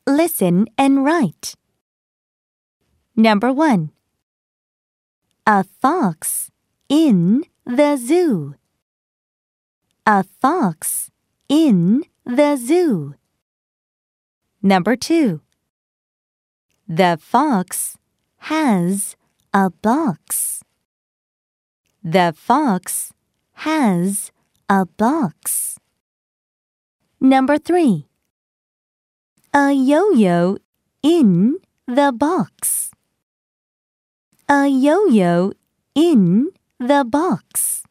listen and write. Number 1. A fox in the zoo. A fox in the zoo. Number 2. The fox has a box. The fox has a box. Number 3. A yo-yo in the box. A yo-yo in the box.